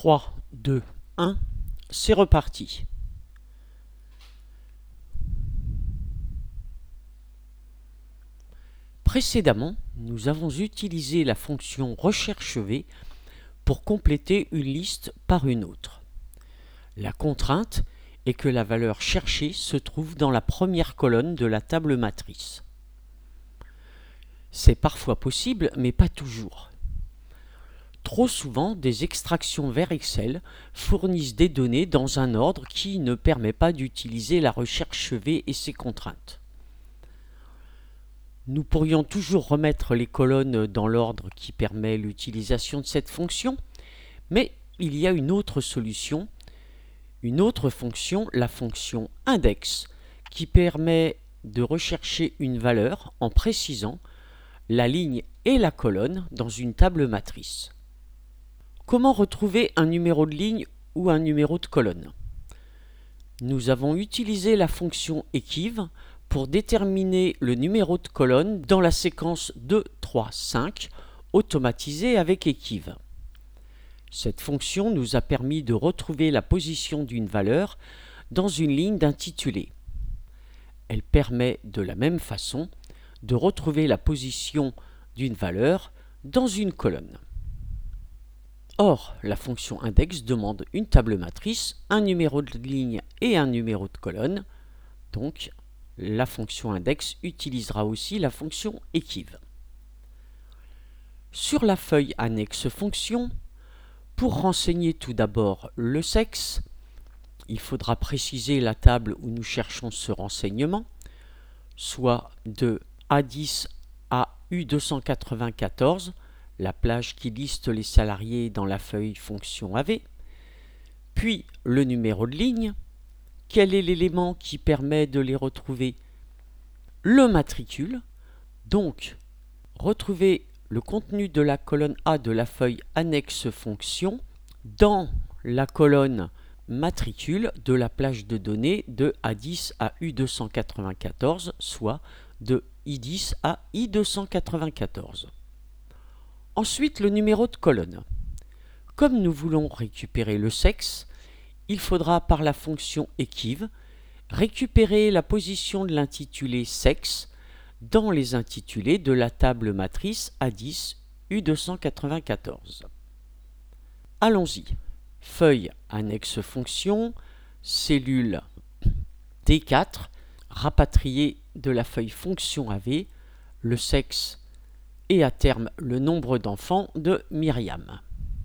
3, 2, 1, c'est reparti. Précédemment, nous avons utilisé la fonction recherche-v pour compléter une liste par une autre. La contrainte est que la valeur cherchée se trouve dans la première colonne de la table matrice. C'est parfois possible, mais pas toujours. Trop souvent, des extractions vers Excel fournissent des données dans un ordre qui ne permet pas d'utiliser la recherche V et ses contraintes. Nous pourrions toujours remettre les colonnes dans l'ordre qui permet l'utilisation de cette fonction, mais il y a une autre solution, une autre fonction, la fonction index, qui permet de rechercher une valeur en précisant la ligne et la colonne dans une table matrice. Comment retrouver un numéro de ligne ou un numéro de colonne? Nous avons utilisé la fonction equiv pour déterminer le numéro de colonne dans la séquence 2, 3, 5 automatisée avec equiv. Cette fonction nous a permis de retrouver la position d'une valeur dans une ligne d'intitulé. Elle permet de la même façon de retrouver la position d'une valeur dans une colonne. Or, la fonction index demande une table matrice, un numéro de ligne et un numéro de colonne. Donc, la fonction index utilisera aussi la fonction equiv. Sur la feuille annexe fonction, pour renseigner tout d'abord le sexe, il faudra préciser la table où nous cherchons ce renseignement, soit de A10 à U294, la plage qui liste les salariés dans la feuille fonction AV, puis le numéro de ligne, quel est l'élément qui permet de les retrouver, le matricule, donc retrouver le contenu de la colonne A de la feuille annexe fonction dans la colonne matricule de la plage de données de A10 à U294, soit de I10 à I294. Ensuite, le numéro de colonne. Comme nous voulons récupérer le sexe, il faudra par la fonction equiv récupérer la position de l'intitulé sexe dans les intitulés de la table matrice A10 U294. Allons-y. Feuille annexe fonction, cellule D4, rapatrier de la feuille fonction AV le sexe et à terme le nombre d'enfants de Myriam.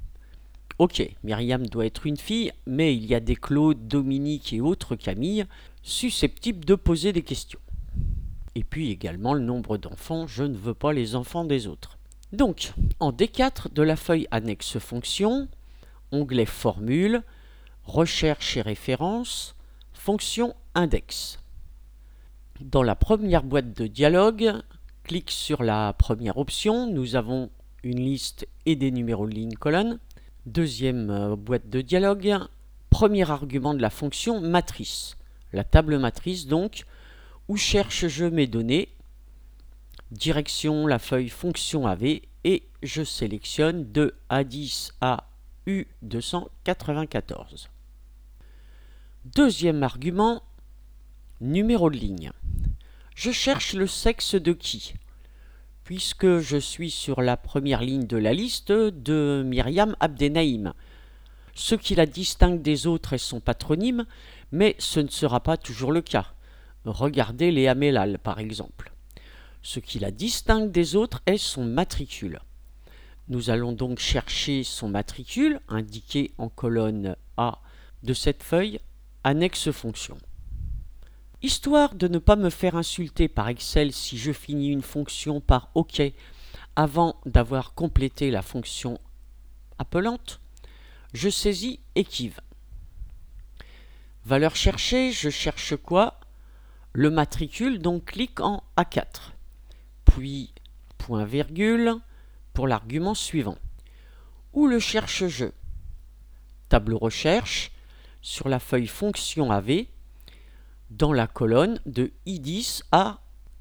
Ok, Myriam doit être une fille, mais il y a des Claude, Dominique et autres Camille susceptibles de poser des questions. Et puis également le nombre d'enfants, je ne veux pas les enfants des autres. Donc, en D4 de la feuille annexe fonction, onglet formule, recherche et référence, fonction index. Dans la première boîte de dialogue, clique sur la première option, nous avons une liste et des numéros de ligne colonne. Deuxième boîte de dialogue, premier argument de la fonction matrice. La table matrice donc, où cherche-je mes données, direction la feuille fonction AV et je sélectionne de A10 à U294. Deuxième argument, numéro de ligne. Je cherche le sexe de qui? Puisque je suis sur la première ligne de la liste de Myriam Abdenaïm. Ce qui la distingue des autres est son patronyme, mais ce ne sera pas toujours le cas. Regardez Léa Mellal par exemple. Ce qui la distingue des autres est son matricule. Nous allons donc chercher son matricule, indiqué en colonne A de cette feuille, annexe fonction. Histoire de ne pas me faire insulter par Excel si je finis une fonction par OK avant d'avoir complété la fonction appelante, je saisis equiv. Valeur cherchée, je cherche quoi? Le matricule, donc clique en A4. Puis, point virgule, pour l'argument suivant. Où le cherche-je? Tableau recherche, sur la feuille fonction AV, dans la colonne de I10 à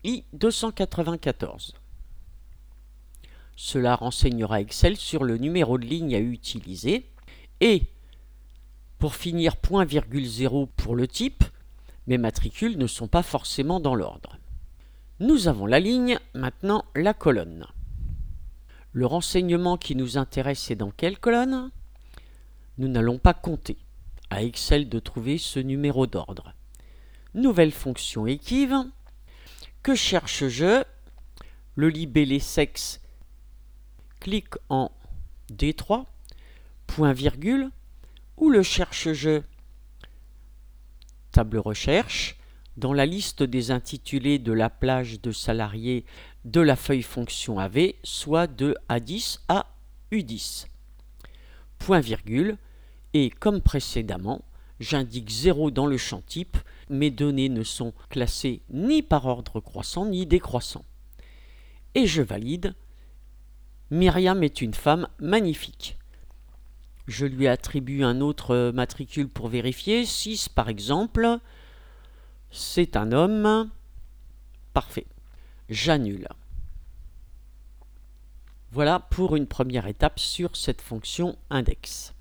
I294. Cela renseignera Excel sur le numéro de ligne à utiliser Et pour finir, point virgule 0 pour le type. Mes matricules ne sont pas forcément dans l'ordre. Nous avons la ligne, maintenant la colonne. Le renseignement qui nous intéresse est dans quelle colonne? Nous n'allons pas compter. À Excel de trouver ce numéro d'ordre. Nouvelle fonction équive. Que cherche-je? Le libellé sexe. Clique en D3, point virgule. Où le cherche-je? Table recherche. Dans la liste des intitulés de la plage de salariés de la feuille fonction AV, soit de A10 à U10. Point virgule. Et comme précédemment, j'indique 0 dans le champ type. Mes données ne sont classées ni par ordre croissant ni décroissant. Et je valide. Myriam est une femme magnifique. Je lui attribue un autre matricule pour vérifier. 6 par exemple. C'est un homme. Parfait. J'annule. Voilà pour une première étape sur cette fonction index.